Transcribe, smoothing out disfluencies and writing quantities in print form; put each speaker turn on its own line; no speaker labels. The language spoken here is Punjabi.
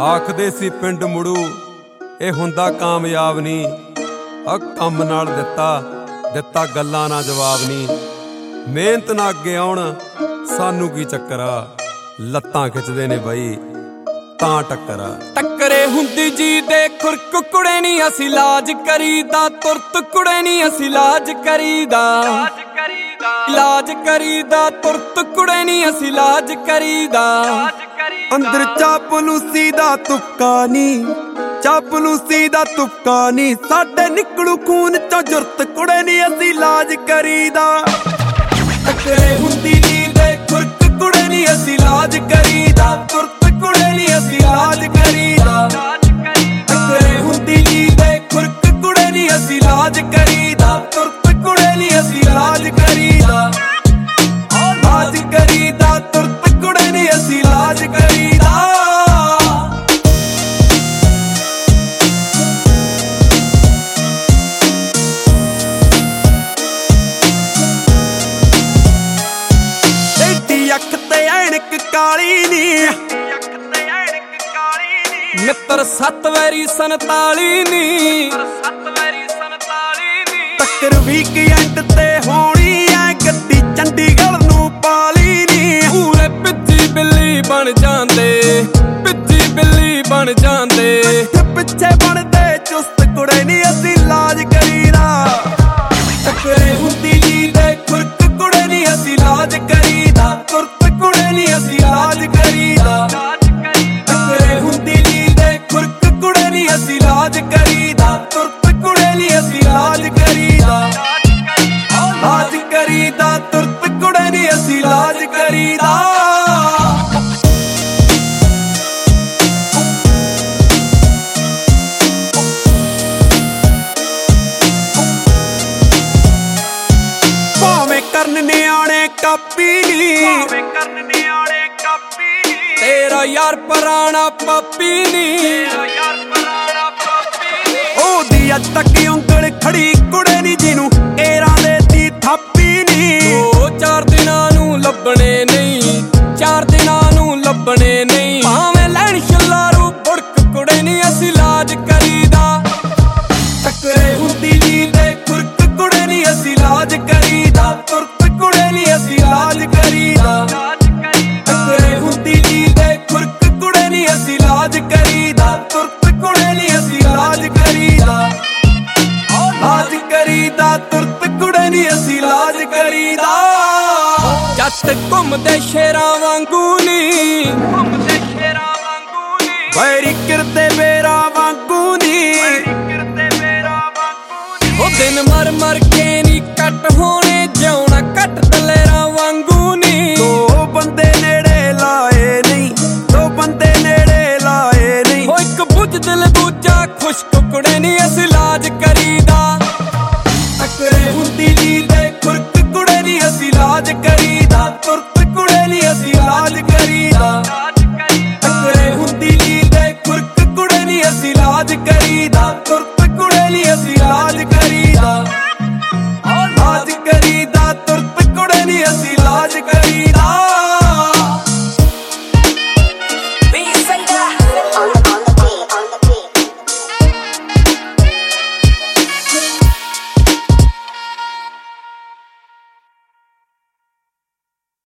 ਆਖਦੇ ਸੀ ਪਿੰਡ ਮੁੜੂ ਇਹ ਹੁੰਦਾ ਕਾਮਯਾਬ ਨਹੀਂ। ਕੰਮ ਨਾਲ ਦਿੱਤਾ ਗੱਲਾਂ ਨਾ ਜਵਾਬ ਨਹੀਂ। ਮਿਹਨਤ ਨਾ ਅੱਗੇ ਆਉਣ ਸਾਨੂੰ ਕੀ ਚੱਕਰ ਆ, ਲੱਤਾਂ ਖਿੱਚਦੇ ਨੇ ਬਈ ਤਾਂ ਟੱਕਰ
ਟੱਕਰੇ ਹੁੰਦੀ ਜੀ ਦੇ ਖੁਰਕ ਕੁੜੇ ਨੀ ਅਸੀਂ ਲਾਜ ਕਰੀਦਾ, ਤੁਰਤ ਕੁੜੇ ਨੀ ਅਸੀਂ ਲਾਜ ਕਰੀਦਾ, ਲਾਜ ਕਰੀਦਾ ਤੁਰਤ ਕੁੜੇ ਨੀ ਅਸੀਂ ਲਾਜ ਕਰੀਦਾ।
ਅੰਦਰ ਚਾਪਲੂਸੀ ਦਾ ਤੁਪਕਾ ਨੀ, ਚਾਪਲੂਸੀ ਦਾ ਤੁਪਕਾ ਨੀ, ਸਾਡੇ ਨਿਕਲੂ ਖੂਨ ਚੋਂ ਜੁਰਤ ਕੁੜੇ ਨੀ ਅਸੀਂ ਲਾਜ ਕਰੀਦਾ।
ਟੱਕਰੇ ਹੁੰਦੀ ਜੀ ਦੇ ਖੁਰਕ ਕੁੜੇ ਨੀ ਅਸੀਂ ਲਾਜ ਕਰੀਦਾ, ਤੁਰਤ ਕੁੜੇ ਨੀ ਅਸੀਂ ਲਾਜ ਕਰੀਦਾ। ਟੱਕਰੇ ਹੁੰਦੀ ਜੀ ਦੇ ਖੁਰਕ ਕੁੜੇ ਨੀ ਅਸੀਂ ਲਾਜ ਕਰੀਦਾ, ਤੁਰਤ ਕੁੜੇ ਨੀ ਅਸੀਂ ਲਾਜ ਕਰੀਦਾ। ਲਾਜ ਕਰੀਦਾ ਤੁਰਤ ਕੁੜੇ ਨੀ ਅਸੀਂ ਲਾਜ ਕਰੀਦਾ।
ਅੱਖ ਤੇ ਐਨਕ ਕਾਲੀ ਨੀ,
ਮਿੱਤਰ 7 ਵੈਰੀ 47 ਨੀ,
ਟੱਕਰ ਵੀਕਐਂਡ ਤੇ ਹੋਣੀ ਐ ਗੱਡੀ ਚੰਡੀਗੜ੍ਹ ਨੂੰ ਪਾਲੀ ਨੀ।
ਪੂਰੇ ਪਿੱਛੀ ਬਿੱਲੀ ਬਣ ਜਾਂਦੇ, ਪਿੱਛੀ ਬਿੱਲੀ ਬਣ ਜਾਂਦੇ,
ਪਿੱਛੇ ਬਣਦੇ ਚੁਸਤ ਕੁੜੇ ਨੀ ਅਸੀਂ ਲਾਜ ਕਰੀਦਾ।
ਟੱਕਰੇ ਹੁੰਦੀ ਜੀ ਦੇ ਖੁਰਕ ਕੁੜੇ ਨੀ ਅਸੀਂ ਲਾਜ ਕਰੀਦਾ, ਤੁਰਤ ਕੁੜੇ ਨੀ ਅਸੀਂ ਲਾਜ ਕਰੀਦਾ। ਟੱਕਰੇ ਹੁੰਦੀ ਜੀ ਦੇ ਖੁਰਕ ਕੁੜੇ ਨੀ ਅਸੀਂ ਲਾਜ ਕਰੀਦਾ, ਤੁਰਤ ਕੁੜੇ ਨੀ ਅਸੀਂ ਲਾਜ ਕਰੀਦਾ। ਲਾਜ ਕਰੀਦਾ ਤੁਰਤ ਕੁੜੇ ਨੀ ਅਸੀਂ ਲਾਜ ਕਰੀਦਾ।
ਕਰਨ ਨਿਆਣੇ ਕਾਪੀ ਨੀ,
ਤੇਰਾ ਯਾਰ ਪੁਰਾਣਾ ਪਾਪੀ ਨੀ।
ਉਹਦੀ ਅੱਜ ਤੱਕ ਉਂਗਲ ਖੜੀ ਕੁੜੇ ਨੀ ਜਿਹਨੂੰ ਕੇਰਾਂ ਦੇ ਦੀ ਥਾਪੀ ਨੀ।
2-4 ਦਿਨਾਂ ਨੂੰ ਲੱਭਣੇ ਨਹੀਂ, 4 ਦਿਨਾਂ ਨੂੰ ਲੱਭਣੇ ਨਹੀਂ, ਭਾਵੇਂ ਲੈਣ ਛਲਾਰੂ ਬੁੜਕ ਕੁੜੇ ਨੀ ਅਸੀਂ ਲਾਜ ਕਰੀਦਾ। ਟੱਕਰੇ ਹੁੰਦੀ ਜੀ ਦੇ ਖੁਰਕ ਕੁੜੇ ਨੀ ਅਸੀਂ ਲਾਜ ਕਰੀਦਾ, ਤੁਰਤ ਕੁੜੇ ਨੀ ਅਸੀਂ ਲਾਜ ਕਰੀਦਾ। ਟੱਕਰੇ ਹੁੰਦੀ ਜੀ ਦੇ ਖੁਰਕ ਕੁੜੇ ਨੀ ਅਸੀਂ ਲਾਜ ਕਰੀਦਾ, ਤੁਰਤ ਕੁੜੇ ਨੀ ਅਸੀਂ ਲਾਜ ਕਰੀਦਾ। ਲਾਜ ਕਰੀਦਾ ਤੁਰਤ ਕੁੜੇ ਨੀ ਅਸੀਂ ਲਾਜ ਕਰੀਦਾ। ਜੱਟ ਘੁੰਮਦੇ ਸ਼ੇਰਾਂ ਵਾਂਗੂ ਨੀ, ਘੁੰਮਦੇ ਸ਼ੇਰਾਂ ਵਾਂਗੂ ਨੀ,
ਵੈਰੀ ਕਿਰਦੇ ਬੇਰਾ ਵਾਂਗੂ ਨੀ।
ਉਹ ਦਿਨ ਮਰ ਕੇ ਨੀ ਕੱਟ ਹੋਣੇ, ਜਿਉਣਾ ਕੱਟ ਦਲੇਰਾਂ ਵਾਂਗੂ ਨੀ।
2 ਬੰਦੇ ਨੇੜੇ ਲਾਏ ਨਹੀਂ, 2 ਬੰਦੇ ਨੇੜੇ ਲਾਏ ਨਹੀਂ।
ਉਹ ਇੱਕ ਬੁੱਝ ਦਿਲ ਦੂਜਾ ਖੁਸ਼ਕ ਕੁੜੇ ਨੀ ਅਸੀਂ